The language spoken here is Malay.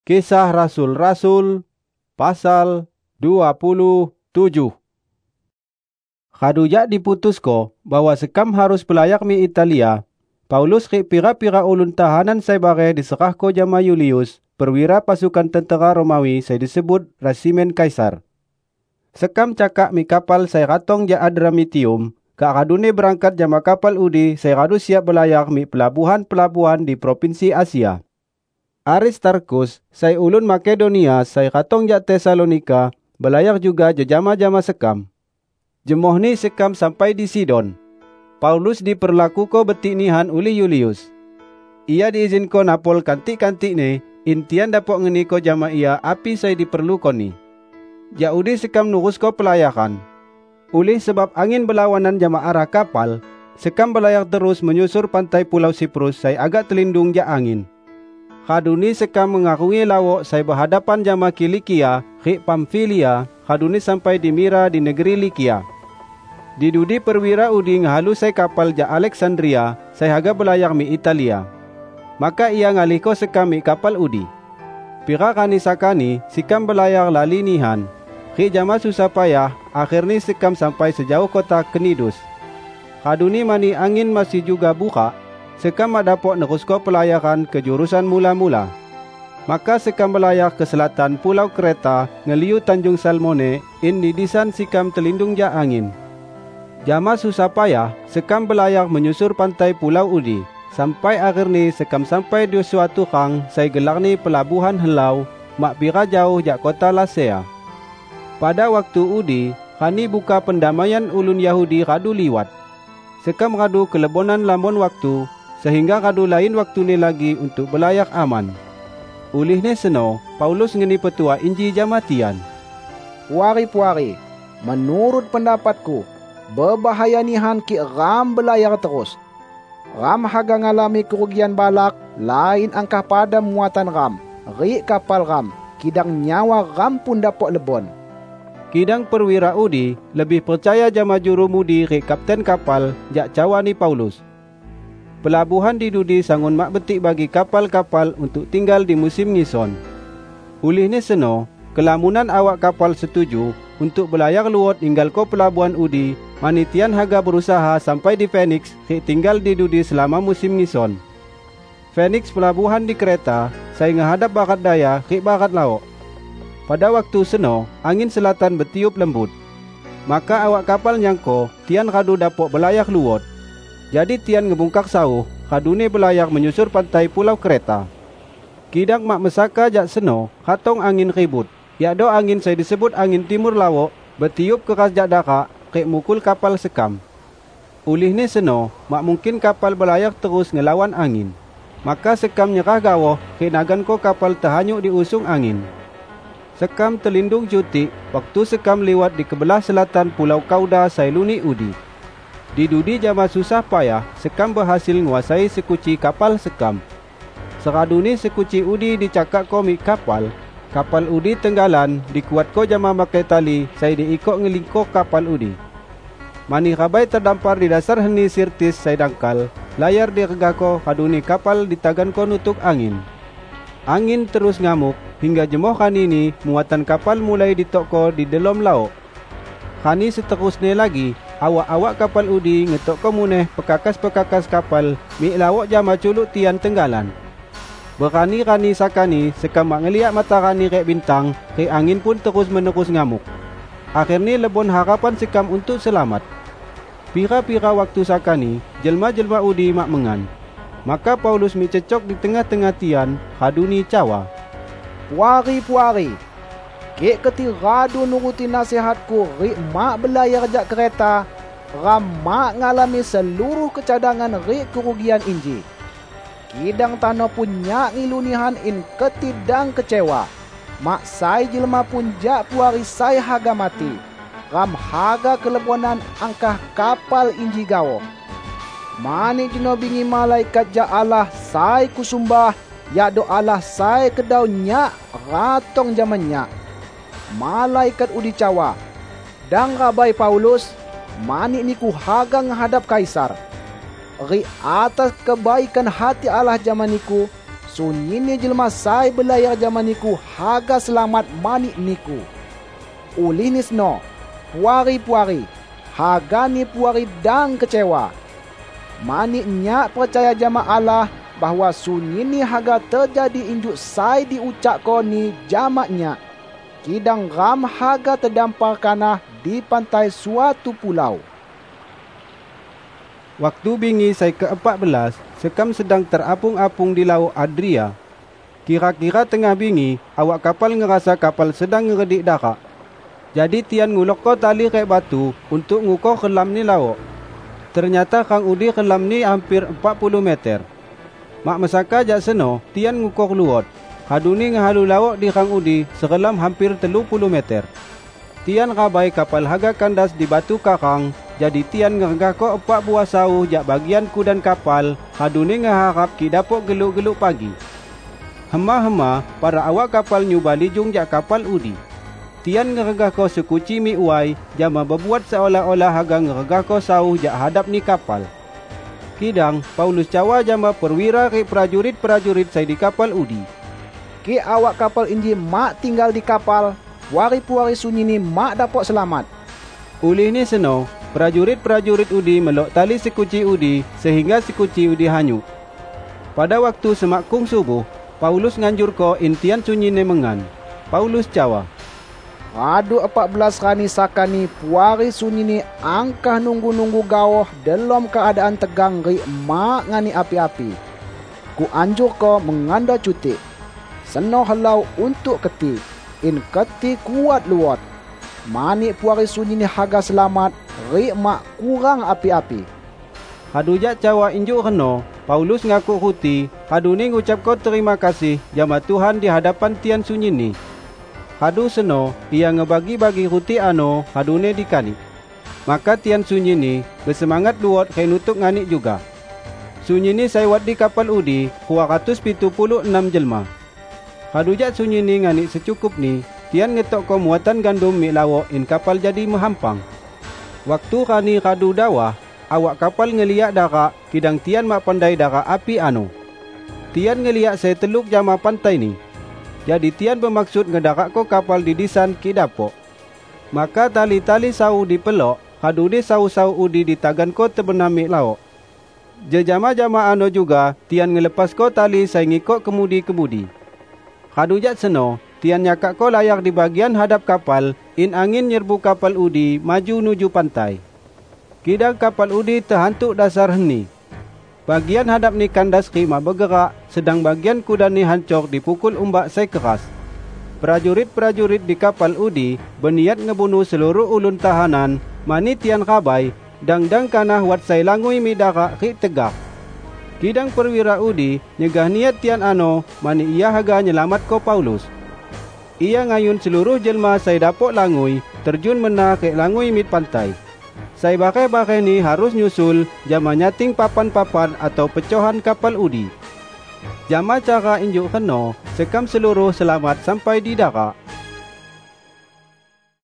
Kisah Rasul-Rasul pasal 27. Kadujak diputus ko bahwa sekam harus pelayak mi Italia. Paulus ri pira-pira ulun tahanan sai bare diserah ko jama Julius, perwira pasukan tentera Romawi sai disebut Resimen Kaisar. Sekam cakak mi kapal sai ratong ja Adramitium, kak kadune berangkat jama kapal udi sai radu siap belayak mi pelabuhan-pelabuhan di provinsi Asia. Aristarkus, sai ulun Makedonia, sai ratong ja Tesalonika, belayak juga jejama-jama sekam. Jemoh ni sekam sampai di Sidon. Paulus diperlaku ko betik nihan uli Julius. Ia diizin ko napol kantik-kantik ni, intian dapok ngeni ko jama ia api sai diperlu ko ni. Ja udi sekam nurus ko pelayakan. Ulih sebab angin berlawanan jama arah kapal, sekam belayak terus menyusur pantai Pulau Siprus sai agak terlindung ja angin. Kaduni sekam mengarungi lawak sai berhadapan jama Kilikia, rik Pamfilia, kaduni sampai di Mira di negeri Likia. Di dudi perwira udi ngahalu sai kapal ja Alexandria, sai haga belayak mi Italia. Maka ia ngalih ko sekam mi kapal udi. Pira kani sakani, sikam belayak lali nihan. Rik jama susah payah, akhirnya sekam sampai sejauh kota Knidus. Kaduni mani angin masih juga buka, sekam dapok nerusko pelayakan ke jurusan mula-mula. Maka sekam belayak ke selatan Pulau Kreta, ngeliu Tanjung Salmone, in didisan sikam telindung ja angin. Jama susah payah, sekam belayak menyusur pantai Pulau Udi, sampai akhirnya sekam sampai di suatu kang, sai gelar ni pelabuhan Helau, mak pira jauh jak kota Lasea. Pada waktu Udi, kani buka pendamaian ulun Yahudi radu liwat. Sekam radu kelebonan lambon waktu, sehingga kadu lain waktu ni lagi untuk belayak aman. Ulihnya seno, Paulus ngeni petua inji jamatian. Puari-puari, menurut pendapatku, berbahaya nihan ki ram belayar terus. Ram haga ngalami kerugian balak, lain angkah pada muatan ram, rik kapal ram, kidang nyawa ram pun dapok lebon. Kidang perwira udi lebih percaya jama jurumudi rik kapten kapal jak cawani Paulus. Pelabuhan di dudi sangun mak betik bagi kapal-kapal untuk tinggal di musim ngison. Ulihnya seno, kelamunan awak kapal setuju untuk belayar luot tinggal ko pelabuhan udi, manitian haga berusaha sampai di Phoenix rik tinggal di dudi selama musim ngison. Phoenix pelabuhan di Kreta, sai ngahadap barat daya rik barat laut. Pada waktu seno, angin selatan bertiup lembut. Maka awak kapal nyangko, tian radu dapok belayar luot. Jadi tian ngebungkak sauh, kadune belayak menyusur pantai Pulau Kreta. Kidang mak mesaka jak seno, katong angin ribut. Yakdo angin saya disebut angin timur lawak, bertiup keras jak darak, kek mukul kapal sekam. Ulihnya seno, mak mungkin kapal belayak terus ngelawan angin. Maka sekam nyerah gawoh, kek nagan ko kapal terhanyuk di usung angin. Sekam terlindung cuti, waktu sekam lewat di kebelah selatan Pulau Kauda Sailuni Udi. Di dudi jama susah payah, sekam berhasil menguasai sekuci kapal sekam. Seraduni sekuci udi dicakak komik kapal. Kapal udi tenggalan, dikuat ko jama makai tali, saya diikok ngelingkok kapal udi. Mani rabai terdampar di dasar heni sirtis saya dangkal, layar direga ko kaduni kapal ditagan ko nutuk angin. Angin terus ngamuk, hingga jemoh kani ini, muatan kapal mulai ditok ko di dalam laut. Kani seterusnya lagi, awak-awak kapal udi ngetok komuneh pekakas-pekakas kapal mi lawak jama culuk tian tenggalan. Berani-rani sakani sekam mak ngeliat matahari rek bintang, ke angin pun terus-menerus ngamuk. Akhirnya lebon harapan sekam untuk selamat. Pira-pira waktu sakani, jelma-jelma udi mak mengan. Maka Paulus mi cecok di tengah-tengah tian, haduni cawa. Puari-puari, kek keti radu nuruti nasihatku rik mak belayar jak kereta, ram mak ngalami seluruh kecadangan rik kerugian inji. Kidang tano pun nyak ngilunihan in ketidang kecewa. Mak sai jelma pun jak puari sai haga mati. Ram haga kelebonan angkah kapal inji gawo. Mani jino bingi malaikat jak Allah sai kusumbah, yakdo Allah sai kedau nyak ratong zaman nyak. Malaikat udi cawa, dang rabai Paulus, mani niku haga menghadap Kaisar. Ri atas kebaikan hati Allah zaman niku, sunyini jelma sai belayar zaman niku haga selamat mani niku. Ulih ni seno, puari-puari, haga ni puari dang kecewa. Mani nyak percaya jama Allah bahwa sunyini haga terjadi injuk sai diucap ko ni jama nyak. Kidang ram haga terdampar kanah di pantai suatu pulau. Waktu bingi saya ke-14, sekam sedang terapung-apung di Laut Adria. Kira-kira tengah bingi, awak kapal ngerasa kapal sedang ngeredik darak. Jadi tian ngulok ko tali rek batu untuk ngukur kelam ni laut. Ternyata Kang Udi kelam ni hampir 40 meter. Mak mesaka jak seno, tian ngukur luot. Haduni ngehalu laut di Kang Udi sekelam hampir 30 meter. Tian rabai kapal haga kandas di batu karang. Jadi tian ngergah ko 4 buah sauh jak bagian kudan kapal. Haduni ngeharap ki dapok geluk-geluk pagi. Hema-hema para awak kapal nyuba lijung jak kapal Udi. Tian ngergah ko sekuci mi uai jama berbuat seolah-olah haga ngergah ko sauh jak hadap ni kapal. Kidang Paulus cawa jama perwira ke prajurit-prajurit sai di kapal Udi. Ki awak kapal inji mak tinggal di kapal, puari-puari sunyi ni mak dapat selamat. Ulih ni seno, prajurit-prajurit Udi melok tali sekuci Udi sehingga sekuci Udi hanyut. Pada waktu semakung subuh, Paulus nganjur ko intian sunyi ni mengan. Paulus cawa, Adu 14 rani sakani puari sunyi ni angkah nunggu-nunggu gaoh dalam keadaan tegang ri mak ngani api-api. Ku anjur ko menganda cuti. Seno halau untuk keti. In keti kuat luat. Mani puari sunyi ni haga selamat ri mak kurang api-api. Hadu jak cawa injuk reno, Paulus ngaku huti, hadu ni ngucap ko terima kasih jama Tuhan di hadapan tian sunyi ni. Hadu seno, ia ngebagi-bagi huti ano, hadu ni dikali. Maka tian sunyi ni bersemangat luot kaya nutuk nganik juga. Sunyi ni saya wat di kapal Udi, 276 jelma. Hadu jak sunyi ni nganik secukup ni, tian ngetok ko muatan gandum mik lawak in kapal jadi mehampang. Waktu rani radu dawah, awak kapal ngeliak darak, kidang tian mak pandai darak api anu. Tian ngeliak saya teluk jama pantai ni. Jadi tian bermaksud ngedarak ko kapal di disan ki dapok. Maka tali-tali sauh dipelok, hadu di sauh-sauh Udi ditagan ko terbenam mik lawak. Jejama-jama anu juga, tian ngelepas ko tali saya ngikut kemudi-kemudi. Hadu jak seno, tian nyakak ko layar di bagian hadap kapal, in angin nyerbu kapal Udi maju nuju pantai. Kidang kapal Udi terhantuk dasar heni. Bagian hadap ni kandas kima bergerak, sedang bagian kuda ni hancur dipukul umbak sai keras. Prajurit-prajurit di kapal Udi berniat ngebunuh seluruh ulun tahanan, mani tian rabai, dang-dang kanah wat sai langui midara rik tegak. Kidang perwira Udi nyegah niat tian ano, mani ia haga nyelamat ko Paulus. Ia ngayun seluruh jelma sai dapok langui, terjun mena ke langui mid pantai. Sai bakai-bakai ni harus nyusul jama nyating papan-papan atau pecohan kapal Udi. Jama cara injuk keno, sekam seluruh selamat sampai di darat.